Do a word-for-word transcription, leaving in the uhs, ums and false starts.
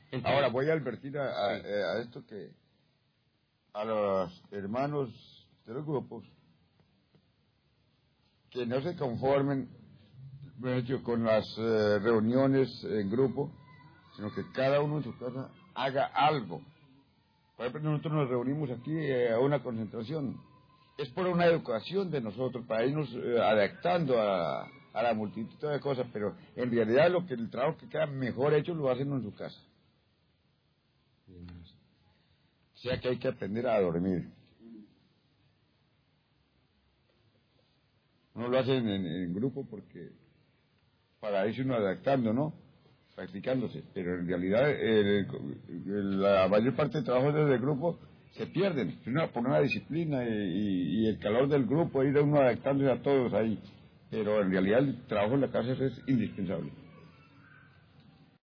Entonces, ahora voy a advertir a, a, sí. a esto que a los hermanos de los grupos que no se conformen mejor dicho, con las eh, reuniones en grupo, sino que cada uno en su casa haga algo. Por ejemplo, nosotros nos reunimos aquí eh, a una concentración. Es por una educación de nosotros, para irnos eh, adaptando a, a la multitud de cosas, pero en realidad lo que el trabajo que queda mejor hecho lo hacen en su casa. O sea que hay que aprender a dormir. Uno lo hace en, en, en grupo porque para irse uno adaptando, ¿no? Practicándose, pero en realidad el, el, la mayor parte de trabajos desde el grupo se pierden, primero por una disciplina y, y, y el calor del grupo, ir uno adaptándose a todos ahí, pero en realidad el trabajo en la casa es indispensable.